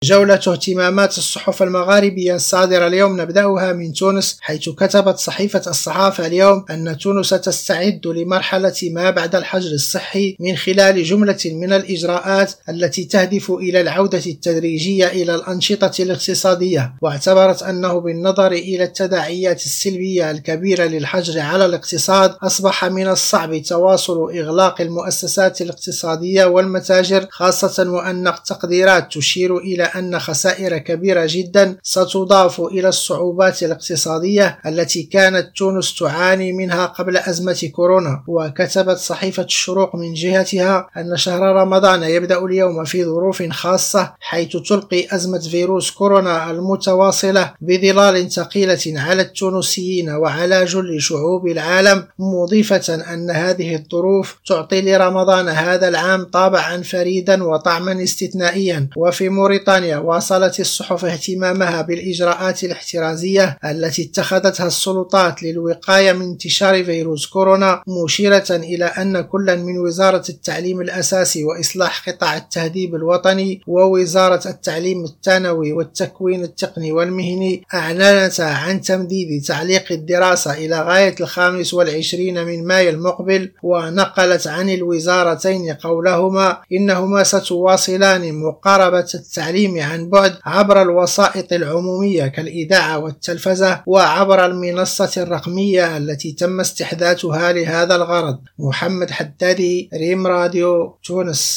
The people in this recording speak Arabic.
جولة اهتمامات الصحف المغاربية الصادرة اليوم نبدأها من تونس، حيث كتبت صحيفة الصحافة اليوم أن تونس تستعد لمرحلة ما بعد الحجر الصحي من خلال جملة من الإجراءات التي تهدف إلى العودة التدريجية إلى الأنشطة الاقتصادية. واعتبرت أنه بالنظر إلى التداعيات السلبية الكبيرة للحجر على الاقتصاد أصبح من الصعب تواصل إغلاق المؤسسات الاقتصادية والمتاجر، خاصة وأن التقديرات تشير إلى أن خسائر كبيرة جدا ستضاف إلى الصعوبات الاقتصادية التي كانت تونس تعاني منها قبل أزمة كورونا. وكتبت صحيفة الشروق من جهتها أن شهر رمضان يبدأ اليوم في ظروف خاصة، حيث تلقي أزمة فيروس كورونا المتواصلة بظلال ثقيلة على التونسيين وعلى جل شعوب العالم، مضيفة أن هذه الظروف تعطي لرمضان هذا العام طابعا فريدا وطعما استثنائيا. وفي موريتانيا واصلت الصحف اهتمامها بالإجراءات الاحترازية التي اتخذتها السلطات للوقاية من انتشار فيروس كورونا، مشيرة إلى أن كل من وزارة التعليم الأساسي وإصلاح قطاع التهذيب الوطني ووزارة التعليم الثانوي والتكوين التقني والمهني أعلنتا عن تمديد تعليق الدراسة إلى غاية 25 من مايو المقبل. ونقلت عن الوزارتين قولهما إنهما ستواصلان مقاربة التعليم عن بعد عبر الوسائط العمومية كالإذاعة والتلفزة وعبر المنصة الرقمية التي تم استحداثها لهذا الغرض. محمد حدادي، ريم راديو، تونس.